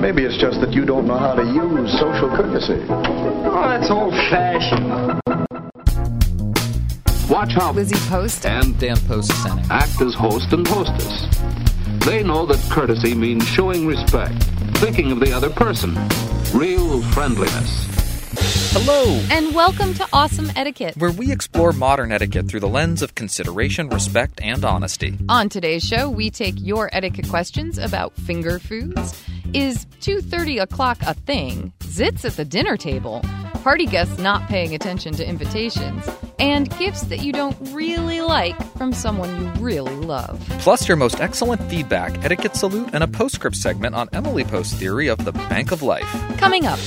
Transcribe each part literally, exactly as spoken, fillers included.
Maybe it's just that you don't know how to use social courtesy. Oh, that's old-fashioned. Watch how Lizzie Post and Dan Post Senning act as host and hostess. They know that courtesy means showing respect, thinking of the other person, real friendliness. Hello! And welcome to Awesome Etiquette, where we explore modern etiquette through the lens of consideration, respect, and honesty. On today's show, we take your etiquette questions about finger foods. Is two thirty o'clock a thing? Zits at the dinner table? Party guests not paying attention to invitations? And gifts that you don't really like from someone you really love. Plus your most excellent feedback, etiquette salute, and a postscript segment on Emily Post's theory of the Bank of Life. Coming up.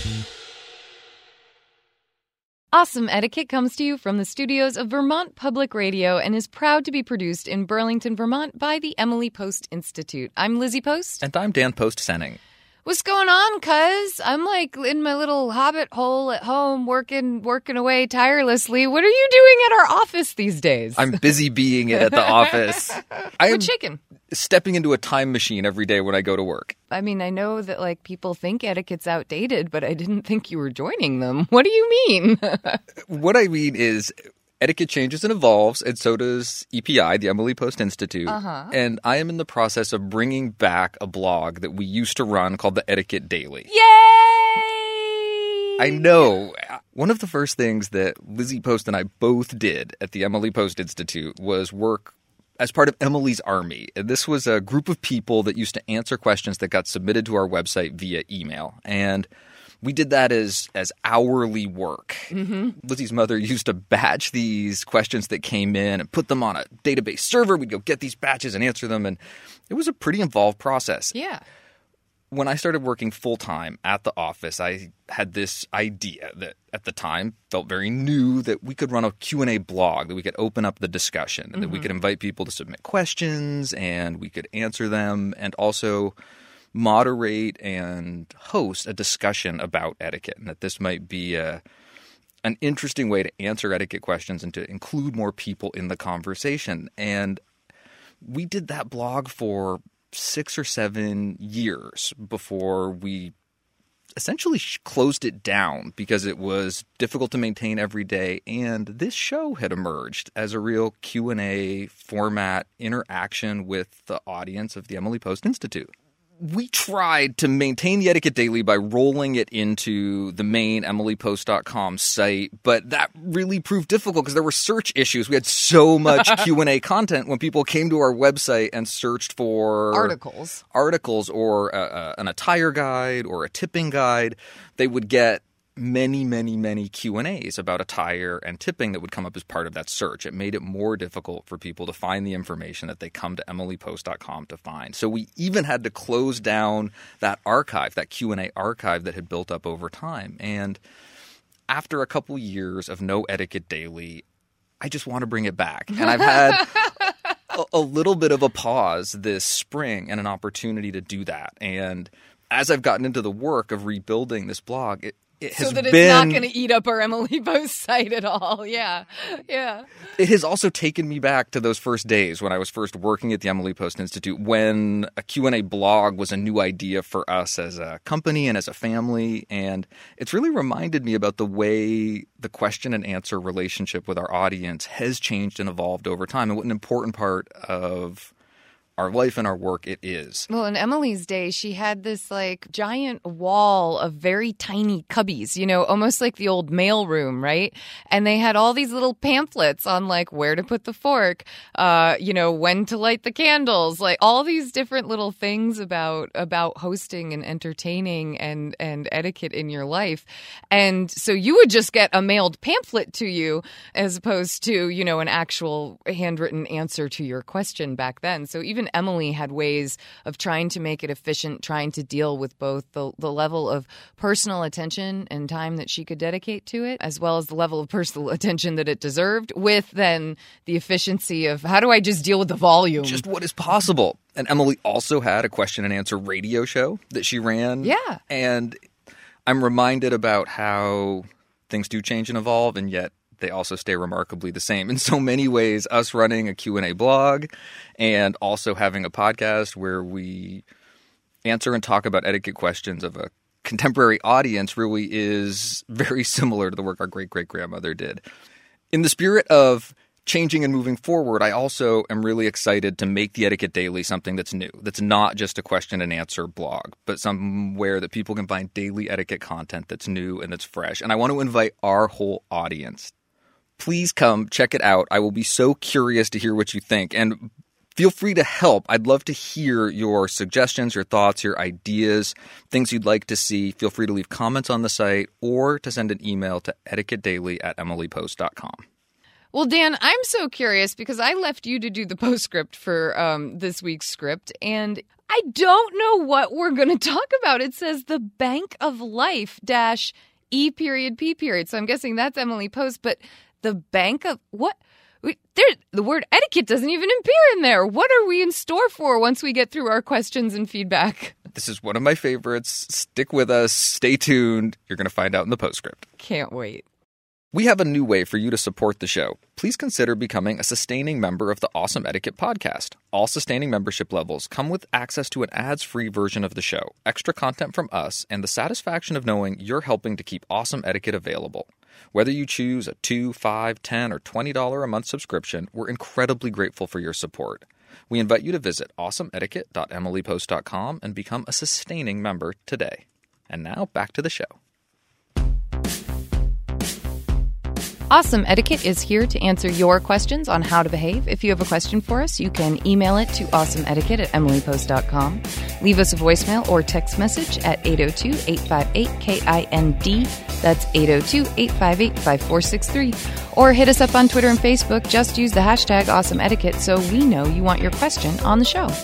Awesome Etiquette comes to you from the studios of Vermont Public Radio and is proud to be produced in Burlington, Vermont by the Emily Post Institute. I'm Lizzie Post. And I'm Dan Post Senning. What's going on, cuz? I'm like in my little hobbit hole at home working working away tirelessly. What are you doing at our office these days? I'm busy being it at the office. I'm chicken. Stepping into a time machine every day when I go to work. I mean, I know that like people think etiquette's outdated, but I didn't think you were joining them. What do you mean? What I mean is etiquette changes and evolves, and so does E P I, the Emily Post Institute. Uh-huh. And I am in the process of bringing back a blog that we used to run called the Etiquette Daily. Yay! I know. One of the first things that Lizzie Post and I both did at the Emily Post Institute was work as part of Emily's Army. And this was a group of people that used to answer questions that got submitted to our website via email. And we did that as as hourly work. Mm-hmm. Lizzie's mother used to batch these questions that came in and put them on a database server. We'd go get these batches and answer them, and it was a pretty involved process. Yeah. When I started working full-time at the office, I had this idea that at the time felt very new, that we could run a Q and A blog, that we could open up the discussion, and mm-hmm. that we could invite people to submit questions, and we could answer them, and also moderate and host a discussion about etiquette, and that this might be a, an interesting way to answer etiquette questions and to include more people in the conversation. And we did that blog for six or seven years before we essentially closed it down because it was difficult to maintain every day, and this show had emerged as a real Q and A format interaction with the audience of the Emily Post Institute. We tried to maintain the Etiquette Daily by rolling it into the main emily post dot com site, but that really proved difficult because there were search issues. We had so much Q and A content when people came to our website and searched for articles, articles or a, a, an attire guide or a tipping guide. They would get many, many, many Q and A's about attire and tipping that would come up as part of that search. It made it more difficult for people to find the information that they come to emily post dot com to find. So we even had to close down that archive, that Q and A archive that had built up over time. And after a couple years of no Etiquette Daily, I just want to bring it back. And I've had a, a little bit of a pause this spring and an opportunity to do that. And as I've gotten into the work of rebuilding this blog, it It has so that it's been, not going to eat up our Emily Post site at all. Yeah, yeah. It has also taken me back to those first days when I was first working at the Emily Post Institute, when a Q and A blog was a new idea for us as a company and as a family. And it's really reminded me about the way the question and answer relationship with our audience has changed and evolved over time, and what an important part of our life and our work it is. Well, in Emily's day, she had this like giant wall of very tiny cubbies, you know, almost like the old mailroom, right? And they had all these little pamphlets on like where to put the fork, uh, you know, when to light the candles, like all these different little things about about hosting and entertaining and, and etiquette in your life. And so you would just get a mailed pamphlet to you as opposed to, you know, an actual handwritten answer to your question back then. So even Emily had ways of trying to make it efficient, trying to deal with both the, the level of personal attention and time that she could dedicate to it, as well as the level of personal attention that it deserved, with then the efficiency of how do I just deal with the volume? Just what is possible. And Emily also had a question and answer radio show that she ran. Yeah. And I'm reminded about how things do change and evolve, and yet they also stay remarkably the same. In so many ways, us running a Q and A blog and also having a podcast where we answer and talk about etiquette questions of a contemporary audience really is very similar to the work our great-great-grandmother did. In the spirit of changing and moving forward, I also am really excited to make the Etiquette Daily something that's new, that's not just a question and answer blog, but somewhere that people can find daily etiquette content that's new and that's fresh. And I want to invite our whole audience. Please come check it out. I will be so curious to hear what you think. And feel free to help. I'd love to hear your suggestions, your thoughts, your ideas, things you'd like to see. Feel free to leave comments on the site or to send an email to etiquette daily at emily post dot com. Well, Dan, I'm so curious because I left you to do the postscript for um, this week's script, and I don't know what we're going to talk about. It says the Bank of Life dash E period P period. So I'm guessing that's Emily Post, but the Bank of what? We, there, the word etiquette doesn't even appear in there. What are we in store for once we get through our questions and feedback? This is one of my favorites. Stick with us. Stay tuned. You're going to find out in the postscript. Can't wait. We have a new way for you to support the show. Please consider becoming a sustaining member of the Awesome Etiquette podcast. All sustaining membership levels come with access to an ads-free version of the show, extra content from us, and the satisfaction of knowing you're helping to keep Awesome Etiquette available. Whether you choose a two dollars, five dollars, ten dollars, or twenty dollars a month subscription, we're incredibly grateful for your support. We invite you to visit awesome etiquette dot emily post dot com and become a sustaining member today. And now, back to the show. Awesome Etiquette is here to answer your questions on how to behave. If you have a question for us, you can email it to awesomeetiquette at emily post dot com. Leave us a voicemail or text message at eight oh two, eight five eight, K I N D. That's eight oh two, eight five eight, five four six three. Or hit us up on Twitter and Facebook. Just use the hashtag AwesomeEtiquette so we know you want your question on the show.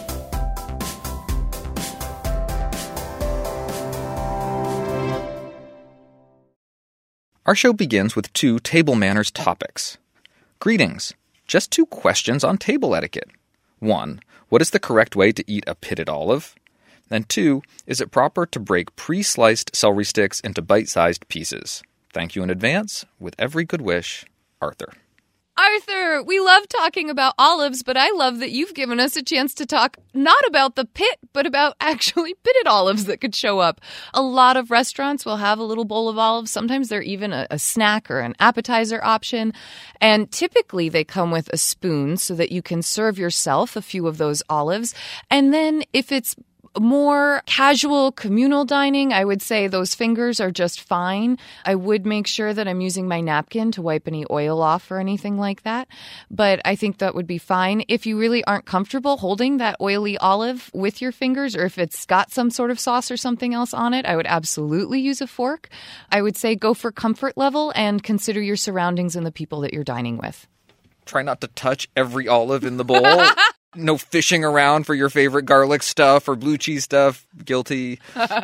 Our show begins with two table manners topics. Greetings. Just two questions on table etiquette. One, what is the correct way to eat a pitted olive? And two, is it proper to break pre-sliced celery sticks into bite-sized pieces? Thank you in advance. With every good wish, Arthur. Arthur, we love talking about olives, but I love that you've given us a chance to talk not about the pit, but about actually pitted olives that could show up. A lot of restaurants will have a little bowl of olives. Sometimes they're even a, a snack or an appetizer option. And typically they come with a spoon so that you can serve yourself a few of those olives. And then if it's more casual communal dining, I would say those fingers are just fine. I would make sure that I'm using my napkin to wipe any oil off or anything like that. But I think that would be fine. If you really aren't comfortable holding that oily olive with your fingers, or if it's got some sort of sauce or something else on it, I would absolutely use a fork. I would say go for comfort level and consider your surroundings and the people that you're dining with. Try not to touch every olive in the bowl. No fishing around for your favorite garlic stuff or blue cheese stuff. Guilty.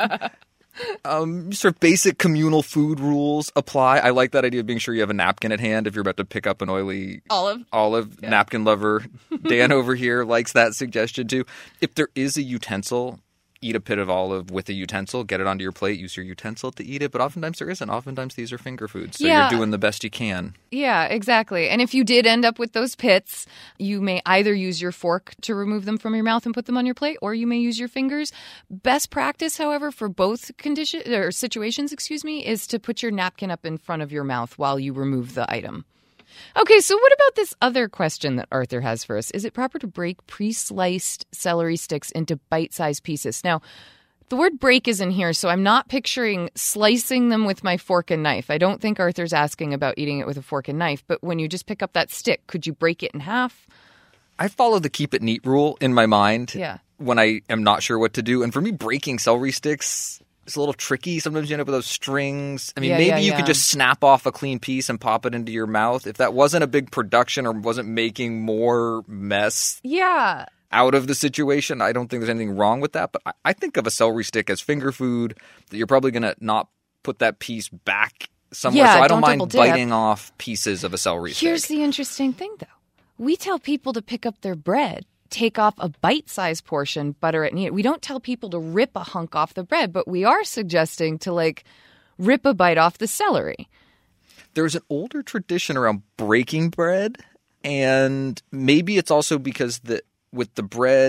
um, sort of basic communal food rules apply. I like that idea of being sure you have a napkin at hand if you're about to pick up an oily olive. Olive yeah. Napkin lover. Dan over here likes that suggestion too. If there is a utensil, eat a pit of olive with a utensil. Get it onto your plate. Use your utensil to eat it. But oftentimes there isn't. Oftentimes these are finger foods. So yeah. you're doing the best you can. Yeah, exactly. And if you did end up with those pits, you may either use your fork to remove them from your mouth and put them on your plate, or you may use your fingers. Best practice, however, for both condition or situations, excuse me, is to put your napkin up in front of your mouth while you remove the item. Okay, so what about this other question that Arthur has for us? Is it proper to break pre-sliced celery sticks into bite-sized pieces? Now, the word break is in here, so I'm not picturing slicing them with my fork and knife. I don't think Arthur's asking about eating it with a fork and knife, but when you just pick up that stick, could you break it in half? I follow the keep it neat rule in my mind yeah. when I am not sure what to do. And for me, breaking celery sticks is a little tricky. Sometimes you end up with those strings. I mean, yeah, maybe yeah, you yeah. could just snap off a clean piece and pop it into your mouth. If that wasn't a big production or wasn't making more mess yeah. out of the situation, I don't think there's anything wrong with that. But I, I think of a celery stick as finger food, that you're probably going to not put that piece back somewhere. Yeah, so I don't, don't mind double dip. biting off pieces of a celery stick. Here's the interesting thing, though. We tell people to pick up their bread, take off a bite-sized portion, butter it, and eat it. We don't tell people to rip a hunk off the bread, but we are suggesting to, like, rip a bite off the celery. There's an older tradition around breaking bread, and maybe it's also because the with the bread,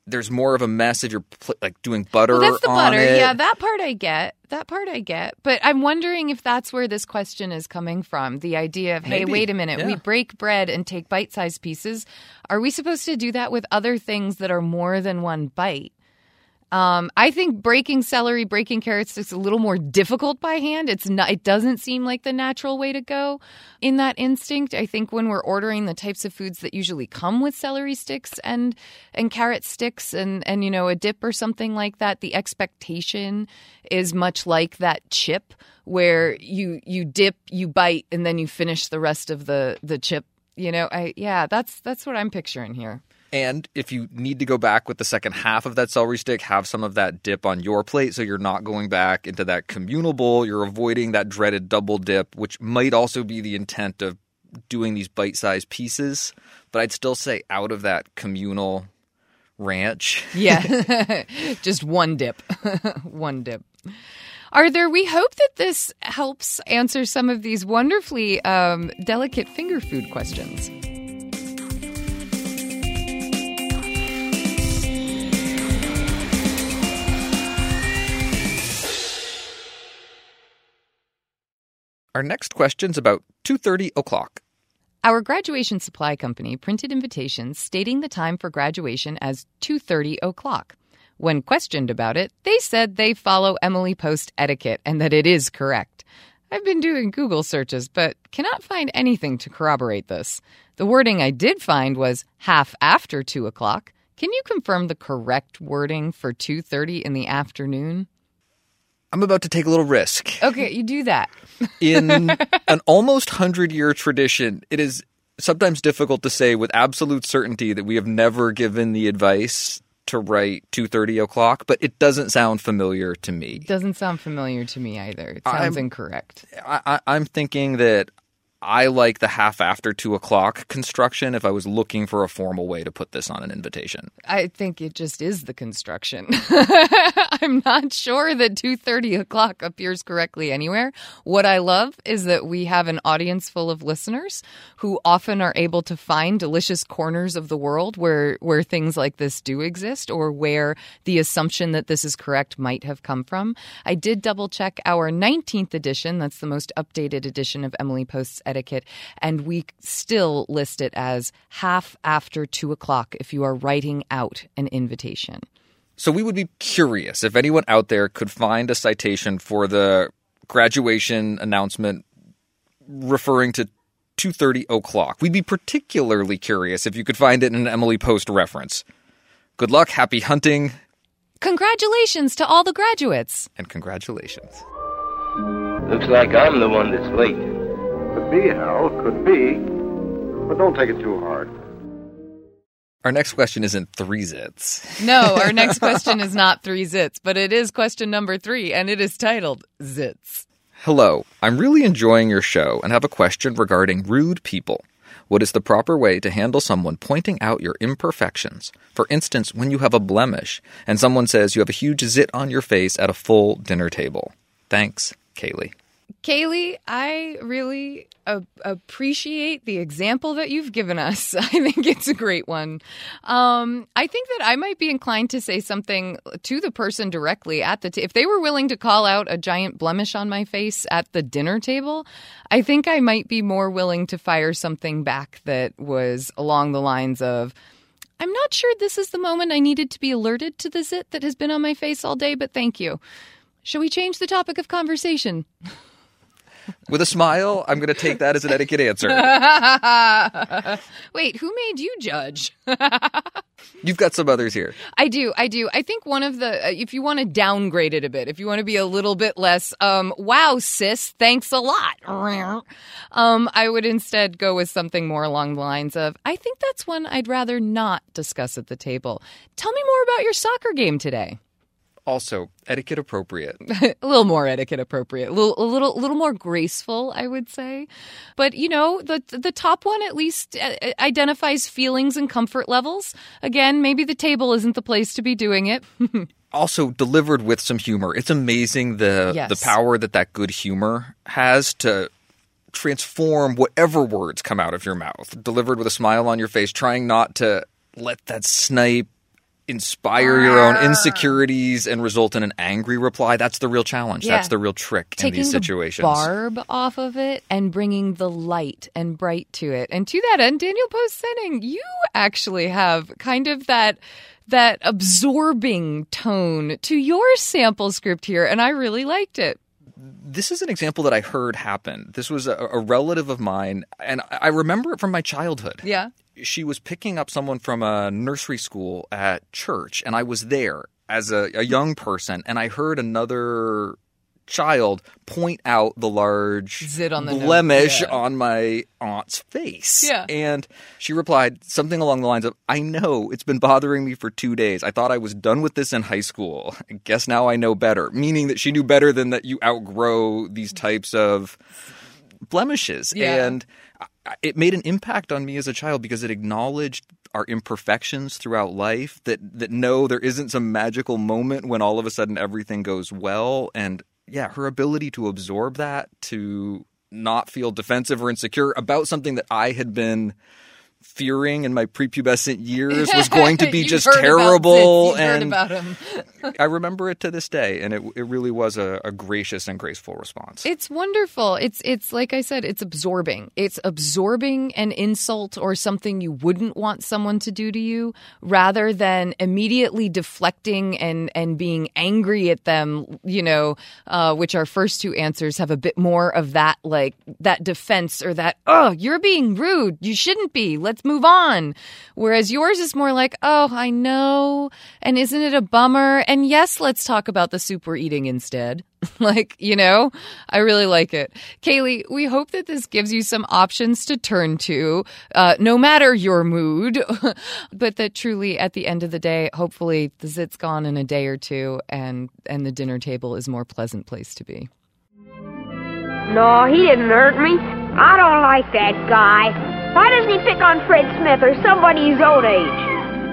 there's more of a message. You're pl- like doing butter well, that's the on butter. it. Yeah, that part I get. That part I get. But I'm wondering if that's where this question is coming from. The idea of, hey, Maybe. wait a minute. Yeah. We break bread and take bite-sized pieces. Are we supposed to do that with other things that are more than one bite? Um, I think breaking celery, breaking carrots is a little more difficult by hand. It's not, it doesn't seem like the natural way to go in that instinct. I think when we're ordering the types of foods that usually come with celery sticks and, and carrot sticks and, and, you know, a dip or something like that, the expectation is much like that chip where you, you dip, you bite, and then you finish the rest of the, the chip. You know, I, yeah, that's, that's what I'm picturing here. And if you need to go back with the second half of that celery stick, have some of that dip on your plate so you're not going back into that communal bowl. You're avoiding that dreaded double dip, which might also be the intent of doing these bite-sized pieces. But I'd still say out of that communal ranch. Yeah, just one dip. One dip. Are there, we hope that this helps answer some of these wonderfully um, delicate finger food questions. Our next question's about two thirty o'clock. Our graduation supply company printed invitations stating the time for graduation as two thirty o'clock. When questioned about it, they said they follow Emily Post etiquette and that it is correct. I've been doing Google searches, but cannot find anything to corroborate this. The wording I did find was half after two o'clock. Can you confirm the correct wording for two thirty in the afternoon? I'm about to take a little risk. Okay, you do that. In an almost hundred-year tradition, it is sometimes difficult to say with absolute certainty that we have never given the advice to write two thirty o'clock, but it doesn't sound familiar to me. Doesn't sound familiar to me either. It sounds I'm, incorrect. I, I, I'm thinking that I like the half after two o'clock construction if I was looking for a formal way to put this on an invitation. I think it just is the construction. I'm not sure that two thirty o'clock appears correctly anywhere. What I love is that we have an audience full of listeners who often are able to find delicious corners of the world where, where things like this do exist or where the assumption that this is correct might have come from. I did double check our nineteenth edition. That's the most updated edition of Emily Post's Etiquette, and we still list it as half after two o'clock if you are writing out an invitation. So we would be curious if anyone out there could find a citation for the graduation announcement referring to two thirty o'clock. We'd be particularly curious if you could find it in an Emily Post reference. Good luck, happy hunting. Congratulations to all the graduates. And congratulations. Looks like I'm the one that's late. Could be, Hal, could be. But don't take it too hard. Our next question isn't three zits. No, our next question is not three zits, but it is question number three, and it is titled Zits. Hello, I'm really enjoying your show and have a question regarding rude people. What is the proper way to handle someone pointing out your imperfections? For instance, when you have a blemish and someone says you have a huge zit on your face at a full dinner table. Thanks, Kaylee. Kaylee, I really uh, appreciate the example that you've given us. I think it's a great one. Um, I think that I might be inclined to say something to the person directly at the t- if they were willing to call out a giant blemish on my face at the dinner table, I think I might be more willing to fire something back that was along the lines of, I'm not sure this is the moment I needed to be alerted to the zit that has been on my face all day, but thank you. Shall we change the topic of conversation? With a smile, I'm going to take that as an etiquette answer. Wait, who made you judge? You've got some others here. I do. I do. I think one of the, uh, if you want to downgrade it a bit, if you want to be a little bit less, um, wow, sis, thanks a lot. Um, I would instead go with something more along the lines of, I think that's one I'd rather not discuss at the table. Tell me more about your soccer game today. Also, etiquette appropriate. A little more etiquette appropriate, a little, a little, a little more graceful, I would say. But you know, the the top one at least identifies feelings and comfort levels. Again, maybe the table isn't the place to be doing it. Also, delivered with some humor. It's amazing the Yes. the power that that good humor has to transform whatever words come out of your mouth. Delivered with a smile on your face, trying not to let that snipe inspire your own insecurities and result in an angry reply. That's the real challenge. Yeah. That's the real trick Taking in these situations. The barb off of it and bringing the light and bright to it. And to that end, Daniel Post-Senning, you actually have kind of that that absorbing tone to your sample script here, and I really liked it. This is an example that I heard happen. This was a, a relative of mine, and I remember it from my childhood. Yeah. She was picking up someone from a nursery school at church, and I was there as a, a young person, and I heard another child point out the large Zit on the blemish nose. Yeah. on my aunt's face. Yeah. And she replied something along the lines of, I know, it's been bothering me for two days. I thought I was done with this in high school. I guess now I know better. Meaning that she knew better than that you outgrow these types of blemishes. Yeah. And it made an impact on me as a child because it acknowledged our imperfections throughout life, that that no, there isn't some magical moment when all of a sudden everything goes well. And yeah, her ability to absorb that, to not feel defensive or insecure about something that I had been fearing in my prepubescent years was going to be You've just heard terrible. About and heard about him. I remember it to this day, and it it really was a, a gracious and graceful response. It's wonderful. It's it's like I said, it's absorbing. It's absorbing an insult or something you wouldn't want someone to do to you, rather than immediately deflecting and and being angry at them. You know, uh, which our first two answers have a bit more of that, like that defense or that, oh, you're being rude. You shouldn't be. Let's move on. Whereas yours is more like, oh, I know. And isn't it a bummer? And yes, let's talk about the soup we're eating instead. Like, you know, I really like it. Kaylee, we hope that this gives you some options to turn to, uh, no matter your mood, but that truly at the end of the day, hopefully the zit's gone in a day or two and, and the dinner table is a more pleasant place to be. No, he didn't hurt me. I don't like that guy. Why doesn't he pick on Fred Smith or somebody his own age?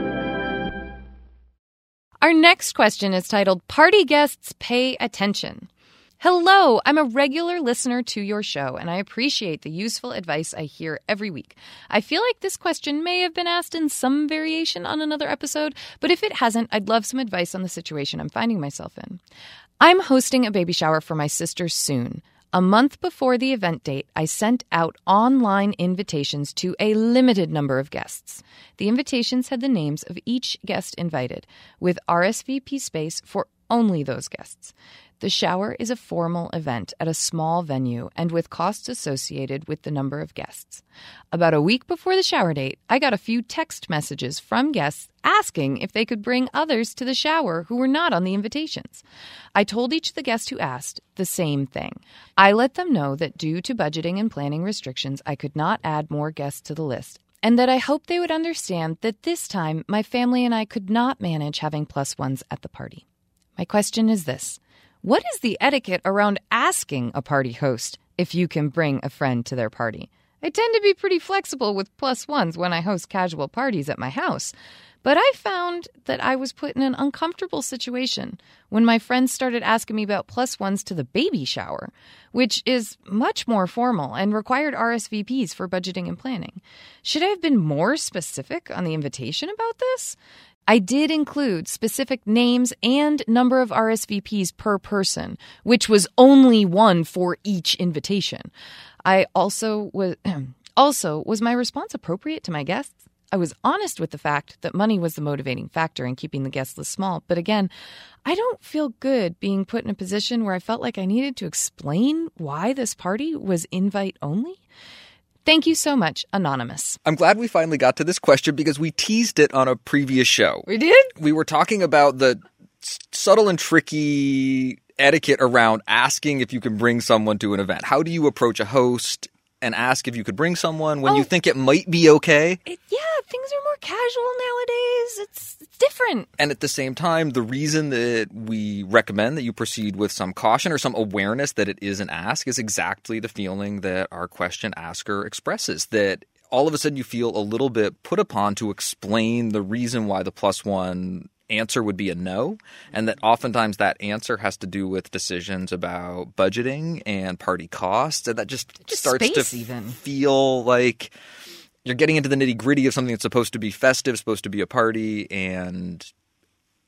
Our next question is titled, Party Guests Pay Attention. Hello, I'm a regular listener to your show, and I appreciate the useful advice I hear every week. I feel like this question may have been asked in some variation on another episode, but if it hasn't, I'd love some advice on the situation I'm finding myself in. I'm hosting a baby shower for my sister soon. A month before the event date, I sent out online invitations to a limited number of guests. The invitations had the names of each guest invited, with R S V P space for only those guests. The shower is a formal event at a small venue and with costs associated with the number of guests. About a week before the shower date, I got a few text messages from guests asking if they could bring others to the shower who were not on the invitations. I told each of the guests who asked the same thing. I let them know that due to budgeting and planning restrictions, I could not add more guests to the list, and that I hoped they would understand that this time my family and I could not manage having plus ones at the party. My question is this. What is the etiquette around asking a party host if you can bring a friend to their party? I tend to be pretty flexible with plus ones when I host casual parties at my house, but I found that I was put in an uncomfortable situation when my friends started asking me about plus ones to the baby shower, which is much more formal and required R S V Ps for budgeting and planning. Should I have been more specific on the invitation about this? I did include specific names and number of R S V Ps per person, which was only one for each invitation. I also was also was my response appropriate to my guests? I was honest with the fact that money was the motivating factor in keeping the guest list small. But again, I don't feel good being put in a position where I felt like I needed to explain why this party was invite only. Thank you so much, Anonymous. I'm glad we finally got to this question because we teased it on a previous show. We did? We were talking about the s- subtle and tricky etiquette around asking if you can bring someone to an event. How do you approach a host and ask if you could bring someone when oh, you think it might be okay? It, yeah, things are more casual nowadays. It's, it's different. And at the same time, the reason that we recommend that you proceed with some caution or some awareness that it is an ask is exactly the feeling that our question asker expresses, that all of a sudden you feel a little bit put upon to explain the reason why the plus one answer would be a no, and that oftentimes that answer has to do with decisions about budgeting and party costs, and that just, just starts space to even. feel like you're getting into the nitty-gritty of something that's supposed to be festive, supposed to be a party, and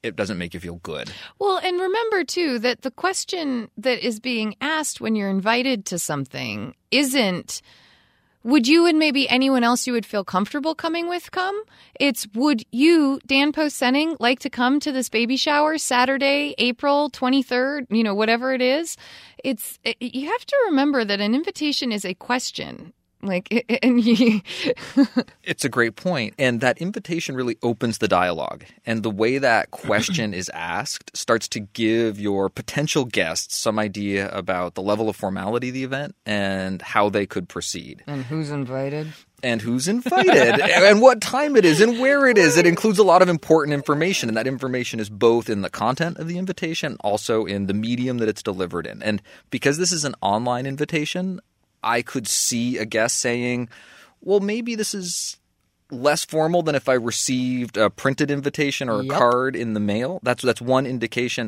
it doesn't make you feel good. Well, and remember, too, that the question that is being asked when you're invited to something isn't, would you and maybe anyone else you would feel comfortable coming with come? It's, would you, Dan Post-Senning, like to come to this baby shower Saturday, April twenty-third, you know, whatever it is? It's, it, you have to remember that an invitation is a question. Like, and you... It's a great point. And that invitation really opens the dialogue. And the way that question is asked starts to give your potential guests some idea about the level of formality of the event and how they could proceed. And who's invited. And who's invited and what time it is and where it is. It includes a lot of important information. And that information is both in the content of the invitation, also in the medium that it's delivered in. And because this is an online invitation, I could see a guest saying, well, maybe this is less formal than if I received a printed invitation or a yep. card in the mail. That's that's one indication.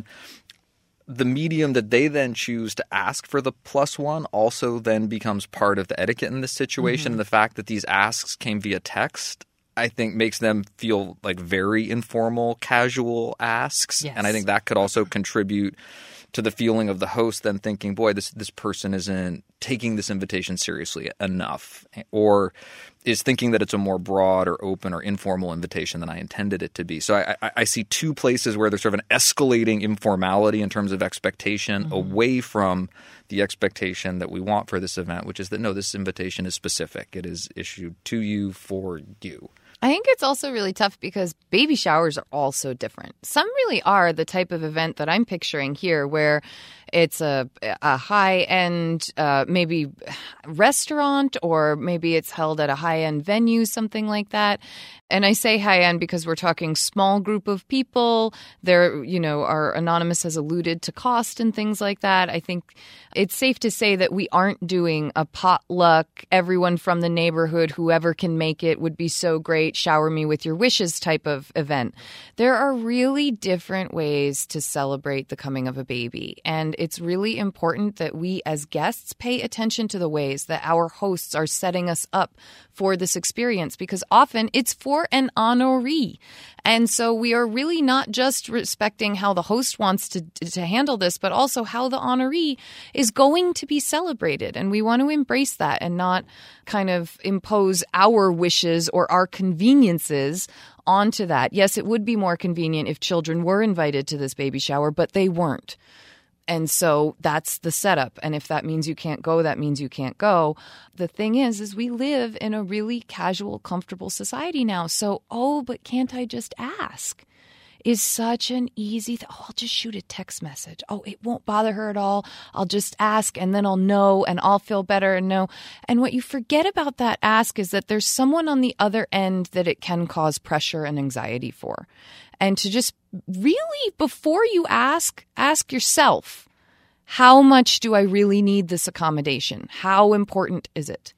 The medium that they then choose to ask for the plus one also then becomes part of the etiquette in this situation. Mm-hmm. And the fact that these asks came via text, I think, makes them feel like very informal, casual asks. Yes. And I think that could also contribute to the feeling of the host then thinking, boy, this this person isn't taking this invitation seriously enough, or is thinking that it's a more broad or open or informal invitation than I intended it to be. So I, I, I see two places where there's sort of an escalating informality in terms of expectation mm-hmm. away from the expectation that we want for this event, which is that, no, this invitation is specific. It is issued to you for you. I think it's also really tough because baby showers are all so different. Some really are the type of event that I'm picturing here where it's a, a high-end uh, maybe restaurant, or maybe it's held at a high-end venue, something like that. And I say high-end because we're talking small group of people. There, you know, our Anonymous has alluded to cost and things like that. I think it's safe to say that we aren't doing a potluck, everyone from the neighborhood, whoever can make it would be so great, shower me with your wishes type of event. There are really different ways to celebrate the coming of a baby. And it's really important that we as guests pay attention to the ways that our hosts are setting us up for this experience, because often it's for an honoree. And so we are really not just respecting how the host wants to, to handle this, but also how the honoree is going to be celebrated. And we want to embrace that and not kind of impose our wishes or our conveniences onto that. Yes, it would be more convenient if children were invited to this baby shower, but they weren't. And so that's the setup. And if that means you can't go, that means you can't go. The thing is, is we live in a really casual, comfortable society now. So, oh, but can't I just ask? Is such an easy thing. Oh, I'll just shoot a text message. Oh, it won't bother her at all. I'll just ask and then I'll know and I'll feel better and know. And what you forget about that ask is that there's someone on the other end that it can cause pressure and anxiety for. And to just really, before you ask, ask yourself, how much do I really need this accommodation? How important is it?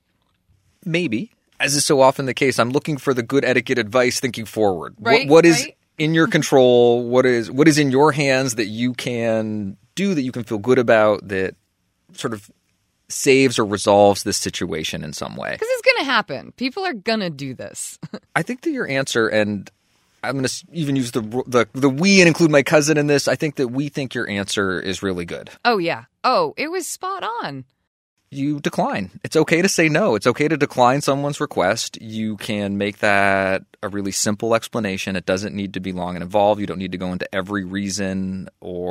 Maybe. As is so often the case, I'm looking for the good etiquette advice thinking forward. Right, what, what is right? in your control? What is what is in your hands that you can do, that you can feel good about, that sort of saves or resolves this situation in some way? Because it's going to happen. People are going to do this. I think that your answer, and I'm going to even use the, the the we and include my cousin in this, I think that we think your answer is really good. Oh, yeah. Oh, it was spot on. You decline. It's okay to say no. It's okay to decline someone's request. You can make that a really simple explanation. It doesn't need to be long and involved. You don't need to go into every reason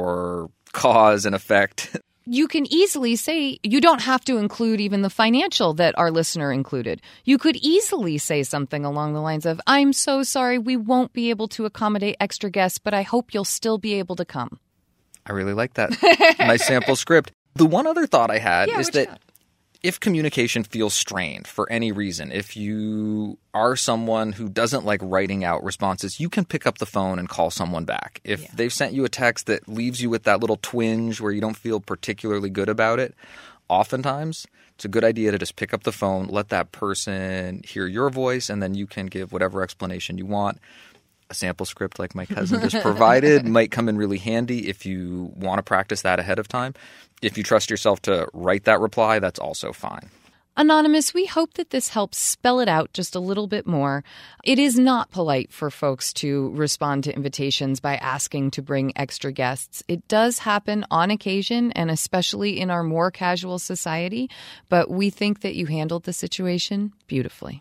or cause and effect. You can easily say, you don't have to include even the financial that our listener included. You could easily say something along the lines of, I'm so sorry, we won't be able to accommodate extra guests, but I hope you'll still be able to come. I really like that. Nice sample script. The one other thought I had yeah, is that if communication feels strained for any reason, if you are someone who doesn't like writing out responses, you can pick up the phone and call someone back. If yeah. they've sent you a text that leaves you with that little twinge where you don't feel particularly good about it, oftentimes it's a good idea to just pick up the phone, let that person hear your voice, and then you can give whatever explanation you want. A sample script like my cousin just provided might come in really handy if you want to practice that ahead of time. If you trust yourself to write that reply, that's also fine. Anonymous, we hope that this helps spell it out just a little bit more. It is not polite for folks to respond to invitations by asking to bring extra guests. It does happen on occasion, and especially in our more casual society, but we think that you handled the situation beautifully.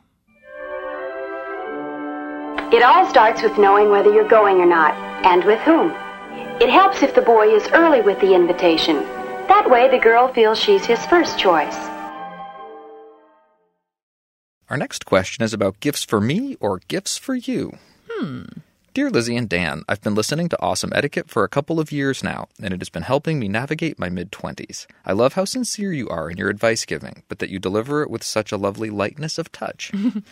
It all starts with knowing whether you're going or not, and with whom. It helps if the boy is early with the invitation. That way the girl feels she's his first choice. Our next question is about gifts for me or gifts for you. Hmm. Dear Lizzie and Dan, I've been listening to Awesome Etiquette for a couple of years now, and it has been helping me navigate my mid-twenties. I love how sincere you are in your advice giving, but that you deliver it with such a lovely lightness of touch.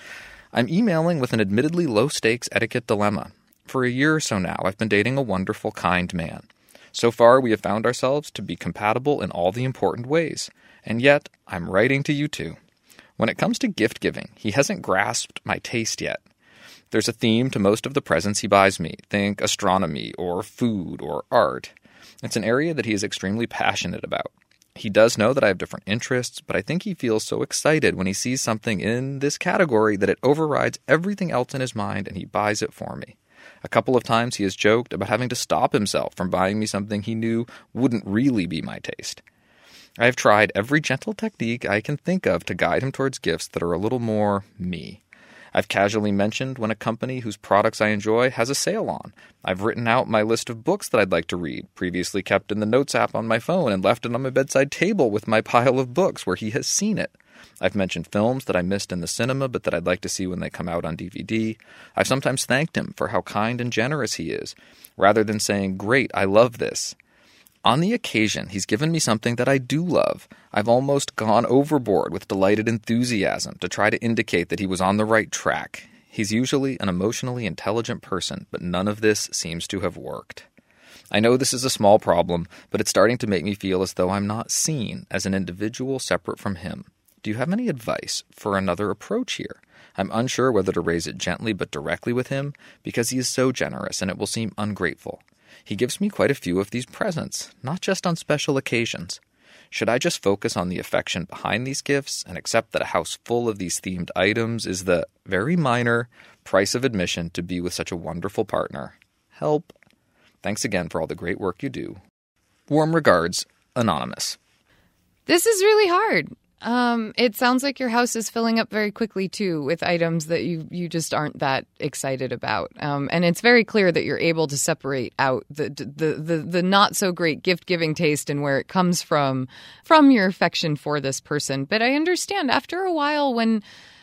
I'm emailing with an admittedly low-stakes etiquette dilemma. For a year or so now, I've been dating a wonderful, kind man. So far, we have found ourselves to be compatible in all the important ways. And yet, I'm writing to you two. When it comes to gift giving, he hasn't grasped my taste yet. There's a theme to most of the presents he buys me. Think astronomy or food or art. It's an area that he is extremely passionate about. He does know that I have different interests, but I think he feels so excited when he sees something in this category that it overrides everything else in his mind and he buys it for me. A couple of times he has joked about having to stop himself from buying me something he knew wouldn't really be my taste. I have tried every gentle technique I can think of to guide him towards gifts that are a little more me. I've casually mentioned when a company whose products I enjoy has a sale on. I've written out my list of books that I'd like to read, previously kept in the Notes app on my phone, and left it on my bedside table with my pile of books where he has seen it. I've mentioned films that I missed in the cinema but that I'd like to see when they come out on D V D. I've sometimes thanked him for how kind and generous he is, rather than saying, "Great, I love this." On the occasion, he's given me something that I do love. I've almost gone overboard with delighted enthusiasm to try to indicate that he was on the right track. He's usually an emotionally intelligent person, but none of this seems to have worked. I know this is a small problem, but it's starting to make me feel as though I'm not seen as an individual separate from him. Do you have any advice for another approach here? I'm unsure whether to raise it gently but directly with him, because he is so generous and it will seem ungrateful. He gives me quite a few of these presents, not just on special occasions. Should I just focus on the affection behind these gifts and accept that a house full of these themed items is the very minor price of admission to be with such a wonderful partner? Help. Thanks again for all the great work you do. Warm regards, Anonymous. This is really hard. Um, it sounds like your house is filling up very quickly, too, with items that you, you just aren't that excited about. Um, and it's very clear that you're able to separate out the the the, the not-so-great gift-giving taste and where it comes from, from your affection for this person. But I understand after a while when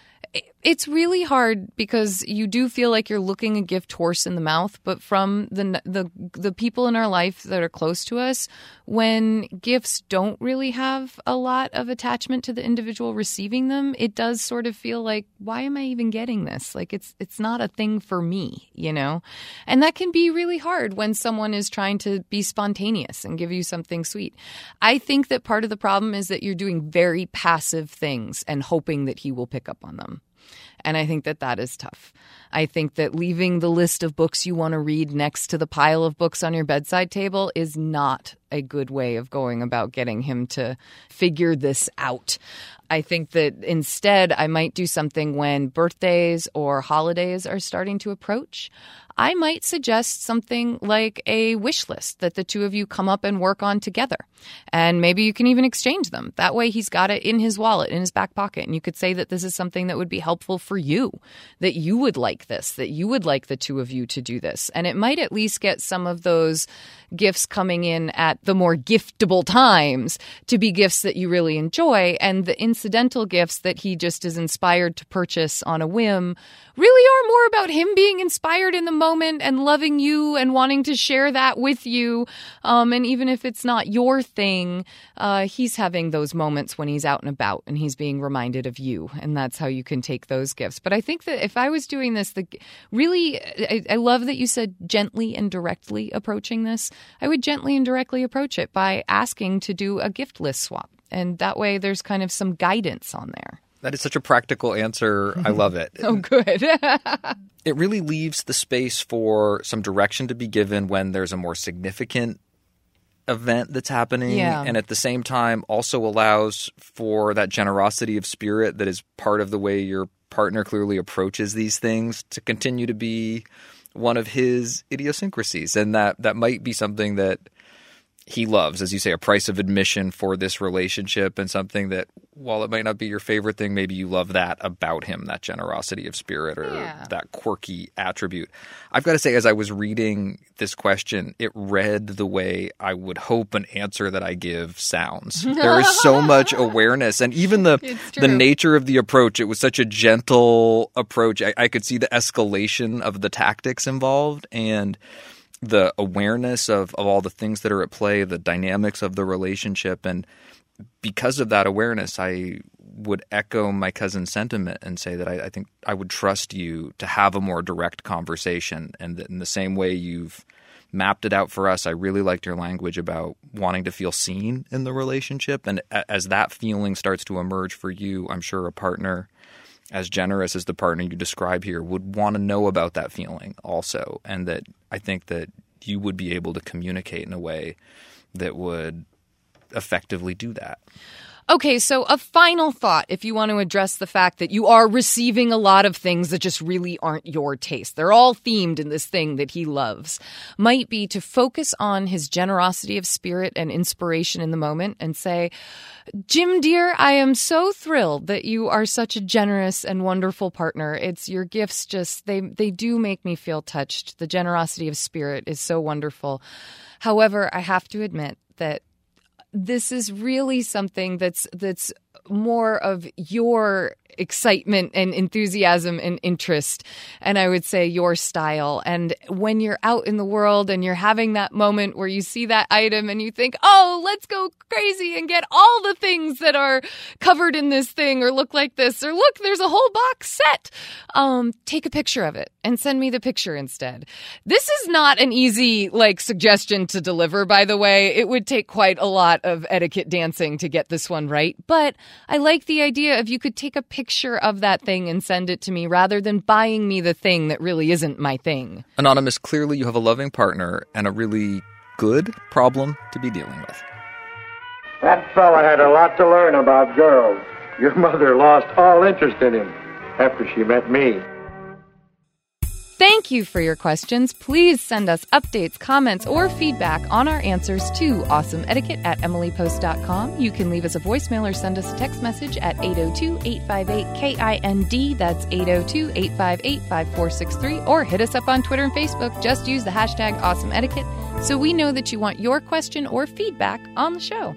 it's really hard because you do feel like you're looking a gift horse in the mouth, but from the the the people in our life that are close to us, when gifts don't really have a lot of attachment to the individual receiving them, it does sort of feel like, why am I even getting this? Like it's it's not a thing for me, you know? And that can be really hard when someone is trying to be spontaneous and give you something sweet. I think that part of the problem is that you're doing very passive things and hoping that he will pick up on them. And I think that that is tough. I think that leaving the list of books you want to read next to the pile of books on your bedside table is not a good way of going about getting him to figure this out. I think that instead I might do something when birthdays or holidays are starting to approach. I might suggest something like a wish list that the two of you come up and work on together. And maybe you can even exchange them. That way he's got it in his wallet, in his back pocket. And you could say that this is something that would be helpful for you, that you would like this, that you would like the two of you to do this. And it might at least get some of those gifts coming in at the more giftable times to be gifts that you really enjoy. And the incidental gifts that he just is inspired to purchase on a whim really are more about him being inspired in the moment and loving you and wanting to share that with you. Um, and even if it's not your thing, uh, he's having those moments when he's out and about and he's being reminded of you. And that's how you can take those gifts. But I think that if I was doing this, the really, I, I love that you said gently and directly approaching this. I would gently and directly approach it by asking to do a gift list swap. And that way there's kind of some guidance on there. That is such a practical answer. I love it. Oh, good. It really leaves the space for some direction to be given when there's a more significant event that's happening, Yeah. and at the same time also allows for that generosity of spirit that is part of the way your partner clearly approaches these things to continue to be one of his idiosyncrasies. And that, that might be something that he loves, as you say, a price of admission for this relationship, and something that, while it might not be your favorite thing, maybe you love that about him, that generosity of spirit or Yeah. that quirky attribute. I've got to say, as I was reading this question, it read the way I would hope an answer that I give sounds. There is so much awareness, and even the It's the true. nature of the approach, it was such a gentle approach. I, I could see the escalation of the tactics involved, and the awareness of, of all the things that are at play, the dynamics of the relationship. And because of that awareness, I would echo my cousin's sentiment and say that I, I think I would trust you to have a more direct conversation. And that in the same way you've mapped it out for us, I really liked your language about wanting to feel seen in the relationship. And a- as that feeling starts to emerge for you, I'm sure a partner as generous as the partner you describe here would want to know about that feeling also. And that I think that you would be able to communicate in a way that would effectively do that. Okay, so a final thought, if you want to address the fact that you are receiving a lot of things that just really aren't your taste. They're all themed in this thing that he loves, might be to focus on his generosity of spirit and inspiration in the moment and say, Jim, dear, I am so thrilled that you are such a generous and wonderful partner. It's your gifts just, they, they do make me feel touched. The generosity of spirit is so wonderful. However, I have to admit that this is really something that's that's more of your excitement and enthusiasm and interest, and I would say your style. And when you're out in the world and you're having that moment where you see that item and you think, oh, let's go crazy and get all the things that are covered in this thing or look like this, or look, there's a whole box set. Um, take a picture of it and send me the picture instead. This is not an easy like suggestion to deliver, by the way. It would take quite a lot of etiquette dancing to get this one right. But I like the idea of you could take a picture of that thing and send it to me rather than buying me the thing that really isn't my thing. Anonymous, clearly you have a loving partner and a really good problem to be dealing with. That fella had a lot to learn about girls. Your mother lost all interest in him after she met me. Thank you for your questions. Please send us updates, comments, or feedback on our answers to awesomeetiquette at emily post dot com. You can leave us a voicemail or send us a text message at eight oh two, eight five eight, K I N D. That's eight oh two, eight five eight, five four six three. Or hit us up on Twitter and Facebook. Just use the hashtag awesomeetiquette so we know that you want your question or feedback on the show.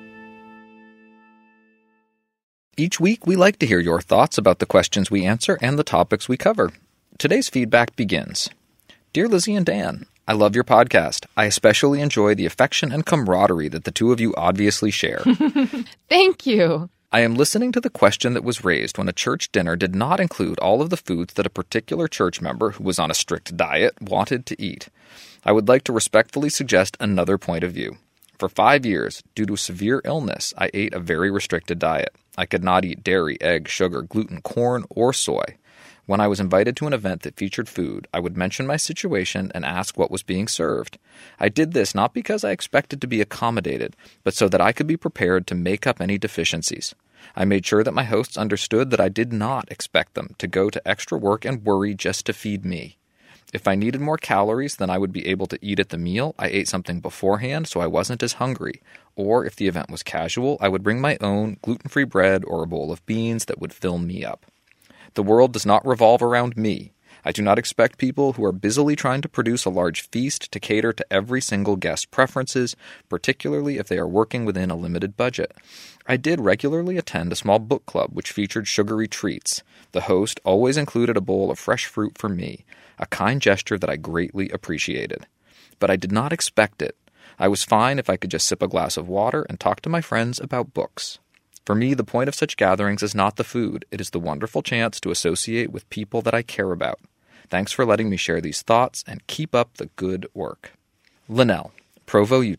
Each week, we like to hear your thoughts about the questions we answer and the topics we cover. Today's feedback begins. Dear Lizzie and Dan, I love your podcast. I especially enjoy the affection and camaraderie that the two of you obviously share. Thank you. I am listening to the question that was raised when a church dinner did not include all of the foods that a particular church member who was on a strict diet wanted to eat. I would like to respectfully suggest another point of view. For five years, due to severe illness, I ate a very restricted diet. I could not eat dairy, egg, sugar, gluten, corn, or soy. When I was invited to an event that featured food, I would mention my situation and ask what was being served. I did this not because I expected to be accommodated, but so that I could be prepared to make up any deficiencies. I made sure that my hosts understood that I did not expect them to go to extra work and worry just to feed me. If I needed more calories than I would be able to eat at the meal, I ate something beforehand so I wasn't as hungry. Or if the event was casual, I would bring my own gluten-free bread or a bowl of beans that would fill me up. The world does not revolve around me. I do not expect people who are busily trying to produce a large feast to cater to every single guest's preferences, particularly if they are working within a limited budget. I did regularly attend a small book club which featured sugary treats. The host always included a bowl of fresh fruit for me, a kind gesture that I greatly appreciated. But I did not expect it. I was fine if I could just sip a glass of water and talk to my friends about books. For me, the point of such gatherings is not the food. It is the wonderful chance to associate with people that I care about. Thanks for letting me share these thoughts, and keep up the good work. Linnell, Provo, Utah.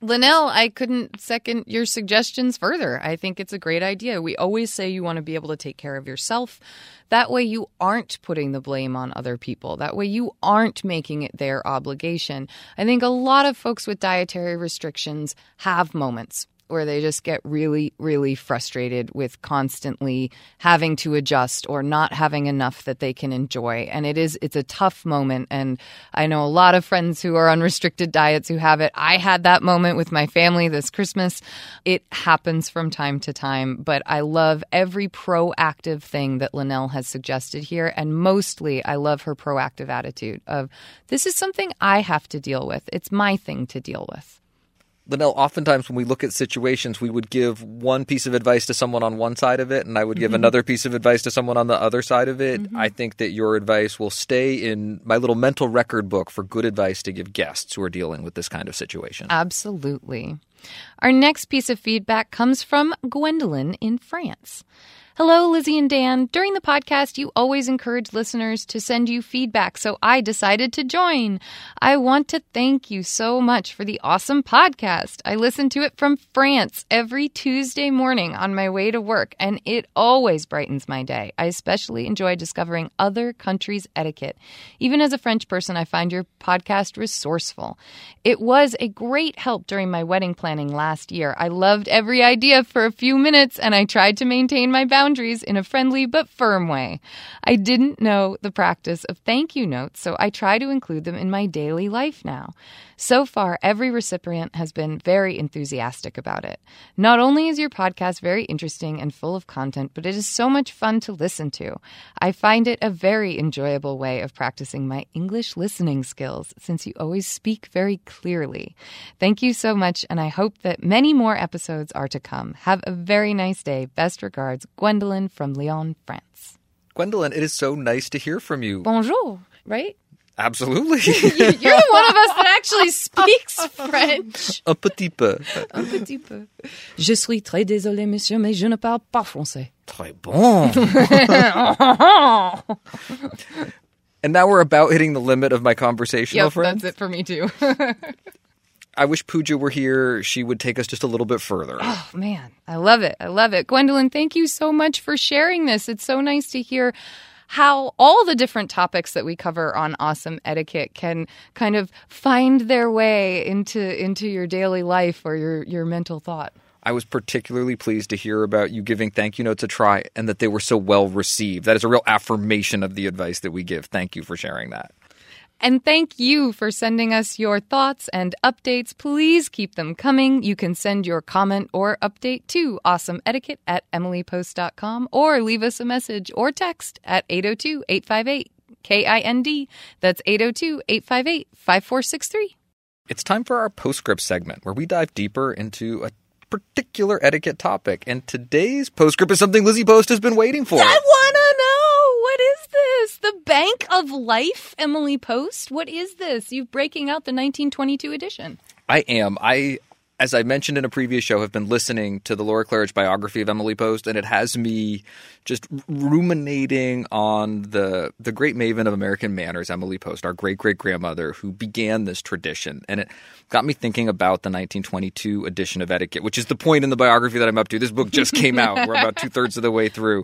Linnell, I couldn't second your suggestions further. I think it's a great idea. We always say you want to be able to take care of yourself. That way you aren't putting the blame on other people. That way you aren't making it their obligation. I think a lot of folks with dietary restrictions have moments where they just get really, really frustrated with constantly having to adjust or not having enough that they can enjoy. And it is, it's a tough moment. And I know a lot of friends who are on restricted diets who have it. I had that moment with my family this Christmas. It happens from time to time, but I love every proactive thing that Linnell has suggested here. And mostly I love her proactive attitude of, this is something I have to deal with. It's my thing to deal with. Linnell, oftentimes when we look at situations, we would give one piece of advice to someone on one side of it, and I would give mm-hmm. another piece of advice to someone on the other side of it. Mm-hmm. I think that your advice will stay in my little mental record book for good advice to give guests who are dealing with this kind of situation. Absolutely. Our next piece of feedback comes from Gwendolyn in France. Hello, Lizzie and Dan. During the podcast, you always encourage listeners to send you feedback, so I decided to join. I want to thank you so much for the awesome podcast. I listen to it from France every Tuesday morning on my way to work, and it always brightens my day. I especially enjoy discovering other countries' etiquette. Even as a French person, I find your podcast resourceful. It was a great help during my wedding planning last year. I loved every idea for a few minutes, and I tried to maintain my boundaries in a friendly but firm way. I didn't know the practice of thank you notes, so I try to include them in my daily life now. So far, every recipient has been very enthusiastic about it. Not only is your podcast very interesting and full of content, but it is so much fun to listen to. I find it a very enjoyable way of practicing my English listening skills, since you always speak very clearly. Thank you so much, and I hope that many more episodes are to come. Have a very nice day. Best regards, Gwendolyn from Lyon, France. Gwendolyn, it is so nice to hear from you. Bonjour, right? Absolutely. You're the one of us that actually speaks French. Un petit peu. Un petit peu. Je suis très désolé, monsieur, mais je ne parle pas français. Très bon. And now we're about hitting the limit of my conversational yep, friends. That's it for me too. I wish Pooja were here. She would take us just a little bit further. Oh, man. I love it. I love it. Gwendolyn, thank you so much for sharing this. It's so nice to hear how all the different topics that we cover on Awesome Etiquette can kind of find their way into into your daily life or your, your mental thought. I was particularly pleased to hear about you giving thank you notes a try and that they were so well received. That is a real affirmation of the advice that we give. Thank you for sharing that. And thank you for sending us your thoughts and updates. Please keep them coming. You can send your comment or update to awesomeetiquette at emily post dot com or leave us a message or text at eight oh two, eight five eight, K I N D. That's eight oh two, eight five eight, five four six three. It's time for our postscript segment where we dive deeper into a particular etiquette topic. And today's postscript is something Lizzie Post has been waiting for. I want to know! What is this? The Bank of Life, Emily Post? What is this? You're breaking out the nineteen twenty-two edition. I am. I, as I mentioned in a previous show, have been listening to the Laura Claridge biography of Emily Post, and it has me just ruminating on the the great maven of American manners, Emily Post, our great-great-grandmother, who began this tradition. And it got me thinking about the nineteen twenty-two edition of Etiquette, which is the point in the biography that I'm up to. This book just came out. We're about two-thirds of the way through.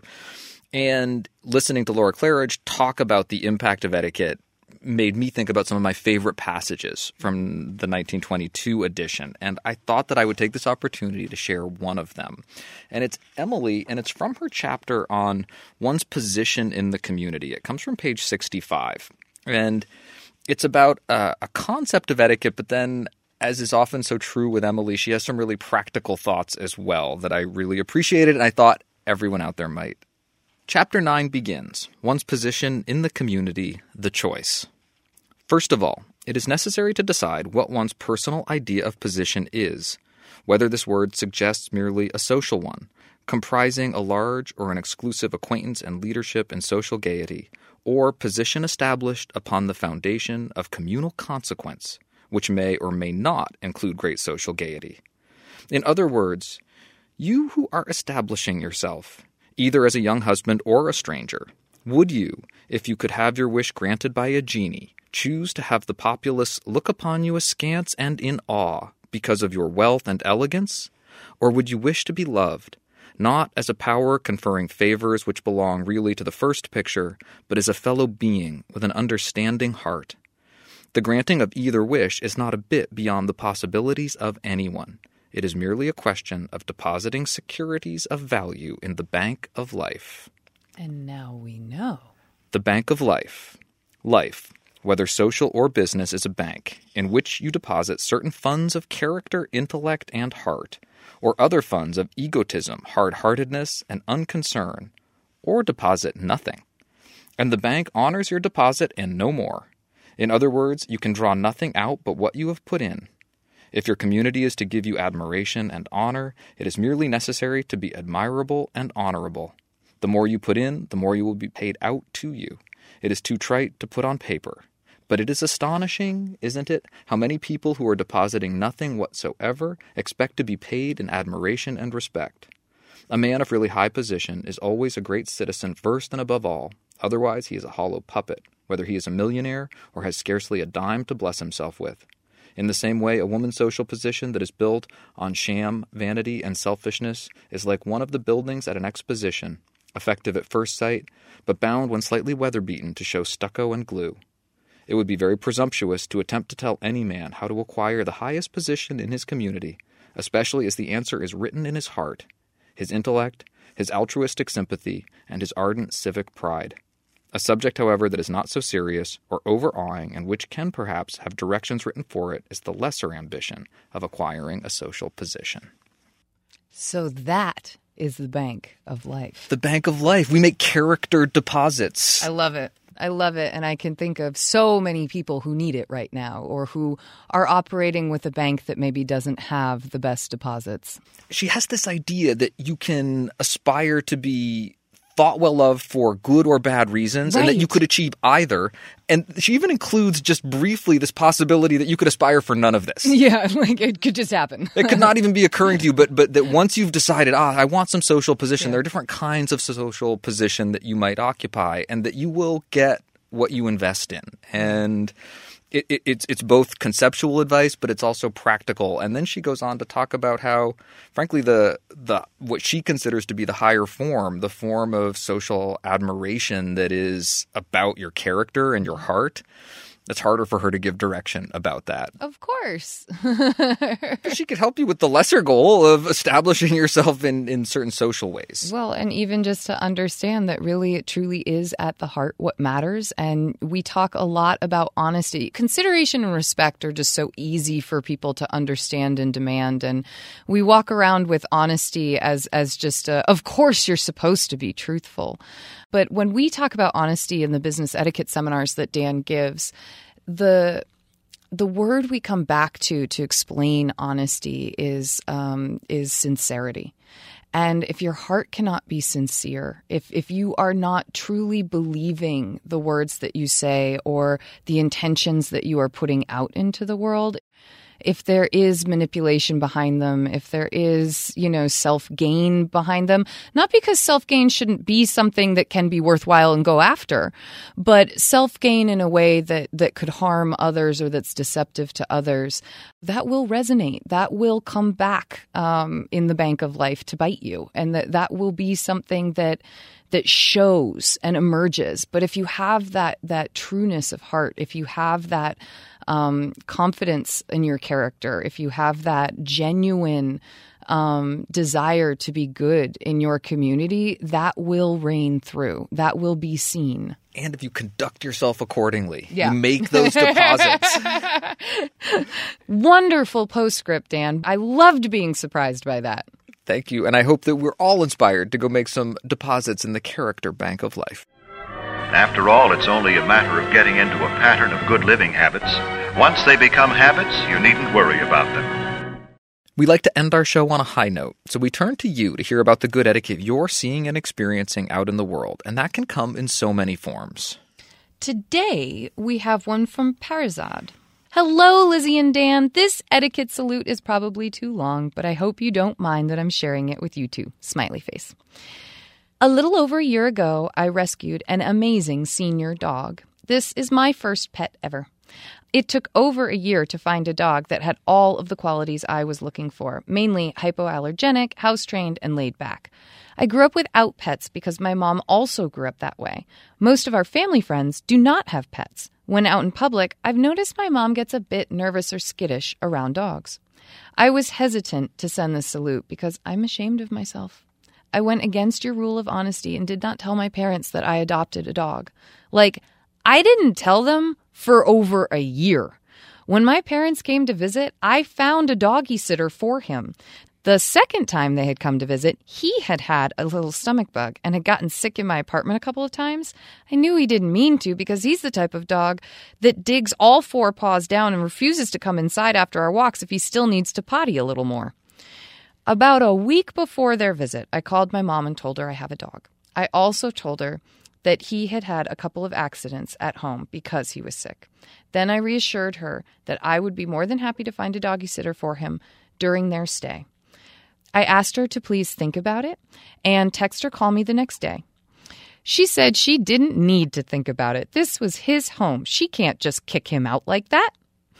And listening to Laura Claridge talk about the impact of etiquette made me think about some of my favorite passages from the nineteen twenty-two edition. And I thought that I would take this opportunity to share one of them. And it's Emily, and it's from her chapter on one's position in the community. It comes from page sixty-five. And it's about uh, a concept of etiquette, but then, as is often so true with Emily, she has some really practical thoughts as well that I really appreciated, and I thought everyone out there might. Chapter nine begins, one's position in the community, the choice. First of all, it is necessary to decide what one's personal idea of position is, whether this word suggests merely a social one, comprising a large or an exclusive acquaintance and leadership in social gaiety, or position established upon the foundation of communal consequence, which may or may not include great social gaiety. In other words, you who are establishing yourself, either as a young husband or a stranger, would you, if you could have your wish granted by a genie, choose to have the populace look upon you askance and in awe, because of your wealth and elegance? Or would you wish to be loved, not as a power conferring favors which belong really to the first picture, but as a fellow being with an understanding heart? The granting of either wish is not a bit beyond the possibilities of anyone. It is merely a question of depositing securities of value in the bank of life. And now we know. The bank of life. Life, whether social or business, is a bank in which you deposit certain funds of character, intellect, and heart, or other funds of egotism, hard-heartedness, and unconcern, or deposit nothing. And the bank honors your deposit and no more. In other words, you can draw nothing out but what you have put in. If your community is to give you admiration and honor, it is merely necessary to be admirable and honorable. The more you put in, the more you will be paid out to you. It is too trite to put on paper. But it is astonishing, isn't it, how many people who are depositing nothing whatsoever expect to be paid in admiration and respect. A man of really high position is always a great citizen first and above all. Otherwise he is a hollow puppet, whether he is a millionaire or has scarcely a dime to bless himself with. In the same way, a woman's social position that is built on sham, vanity, and selfishness is like one of the buildings at an exposition, effective at first sight, but bound when slightly weather-beaten to show stucco and glue. It would be very presumptuous to attempt to tell any man how to acquire the highest position in his community, especially as the answer is written in his heart, his intellect, his altruistic sympathy, and his ardent civic pride. A subject, however, that is not so serious or overawing and which can perhaps have directions written for it is the lesser ambition of acquiring a social position. So that is the bank of life. The bank of life. We make character deposits. I love it. I love it. And I can think of so many people who need it right now or who are operating with a bank that maybe doesn't have the best deposits. She has this idea that you can aspire to be thought well of for good or bad reasons, right, and that you could achieve either. And she even includes just briefly this possibility that you could aspire for none of this. Yeah, like it could just happen. It could not even be occurring to you, but but that once you've decided, ah, I want some social position, Yeah. there are different kinds of social position that you might occupy, and that you will get what you invest in. And It, it, it's it's both conceptual advice, but it's also practical. And then she goes on to talk about how, frankly, the the what she considers to be the higher form, the form of social admiration that is about your character and your heart, it's harder for her to give direction about that. Of course. She could help you with the lesser goal of establishing yourself in, in certain social ways. Well, and even just to understand that really it truly is at the heart what matters. And we talk a lot about honesty. Consideration and respect are just so easy for people to understand and demand. And we walk around with honesty as, as just, a, of course, you're supposed to be truthful. But when we talk about honesty in the business etiquette seminars that Dan gives, the the word we come back to to explain honesty is um, is sincerity. And if your heart cannot be sincere, if if you are not truly believing the words that you say or the intentions that you are putting out into the world, if there is manipulation behind them, if there is, you know, self-gain behind them, not because self-gain shouldn't be something that can be worthwhile and go after, but self-gain in a way that, that could harm others or that's deceptive to others, that will resonate. That will come back um, in the bank of life to bite you. And that, that will be something that that shows and emerges. But if you have that that trueness of heart, if you have that um, confidence in your character, if you have that genuine um, desire to be good in your community, that will reign through. That will be seen. And if you conduct yourself accordingly, Yeah. you make those deposits. Wonderful postscript, Dan. I loved being surprised by that. Thank you. And I hope that we're all inspired to go make some deposits in the character bank of life. After all, it's only a matter of getting into a pattern of good living habits. Once they become habits, you needn't worry about them. We like to end our show on a high note, so we turn to you to hear about the good etiquette you're seeing and experiencing out in the world, and that can come in so many forms. Today, we have one from Parizad. Hello, Lizzie and Dan. This etiquette salute is probably too long, but I hope you don't mind that I'm sharing it with you two. Smiley face. A little over a year ago, I rescued an amazing senior dog. This is my first pet ever. It took over a year to find a dog that had all of the qualities I was looking for, mainly hypoallergenic, house-trained, and laid back. I grew up without pets because my mom also grew up that way. Most of our family friends do not have pets. When out in public, I've noticed my mom gets a bit nervous or skittish around dogs. I was hesitant to send this salute because I'm ashamed of myself. I went against your rule of honesty and did not tell my parents that I adopted a dog. Like, I didn't tell them for over a year. When my parents came to visit, I found a doggy sitter for him. The second time they had come to visit, he had had a little stomach bug and had gotten sick in my apartment a couple of times. I knew he didn't mean to because he's the type of dog that digs all four paws down and refuses to come inside after our walks if he still needs to potty a little more. About a week before their visit, I called my mom and told her I have a dog. I also told her that he had had a couple of accidents at home because he was sick. Then I reassured her that I would be more than happy to find a doggy sitter for him during their stay. I asked her to please think about it and text or call me the next day. She said she didn't need to think about it. This was his home. She can't just kick him out like that.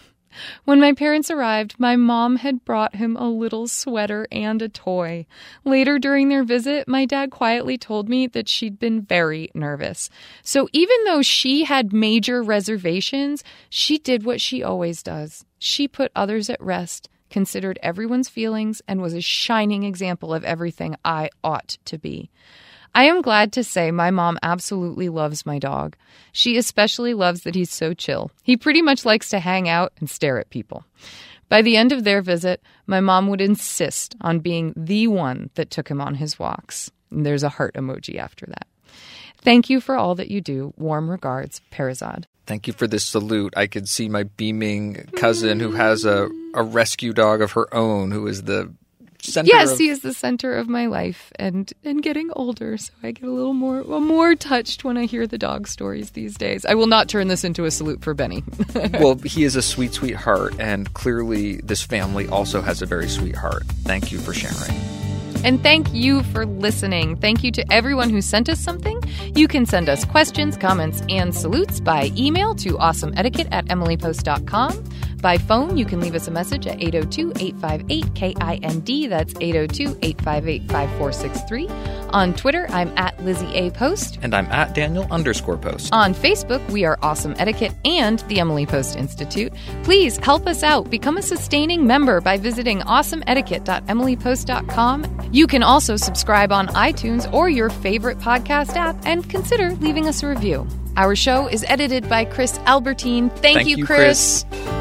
When my parents arrived, my mom had brought him a little sweater and a toy. Later during their visit, my dad quietly told me that she'd been very nervous. So even though she had major reservations, she did what she always does. She put others at rest, considered everyone's feelings, and was a shining example of everything I ought to be. I am glad to say my mom absolutely loves my dog. She especially loves that he's so chill. He pretty much likes to hang out and stare at people. By the end of their visit, my mom would insist on being the one that took him on his walks. And there's a heart emoji after that. Thank you for all that you do. Warm regards, Perizad. Thank you for this salute. I could see my beaming cousin who has a, a rescue dog of her own who is the center yes, of... he is the center of my life and, and getting older, so I get a little more well, more touched when I hear the dog stories these days. I will not turn this into a salute for Benny. Well, he is a sweet, sweet heart, and clearly this family also has a very sweet heart. Thank you for sharing. And thank you for listening. Thank you to everyone who sent us something. You can send us questions, comments, and salutes by email to awesomeetiquette at emily post dot com. By phone, you can leave us a message at eight oh two, eight five eight, K I N D. That's eight oh two, eight five eight, five four six three. On Twitter, I'm at Lizzie A. Post. And I'm at Daniel underscore Post. On Facebook, we are Awesome Etiquette and the Emily Post Institute. Please help us out. Become a sustaining member by visiting awesome etiquette dot emily post dot com. You can also subscribe on iTunes or your favorite podcast app and consider leaving us a review. Our show is edited by Chris Albertine. Thank, Thank you, you, Chris. Chris.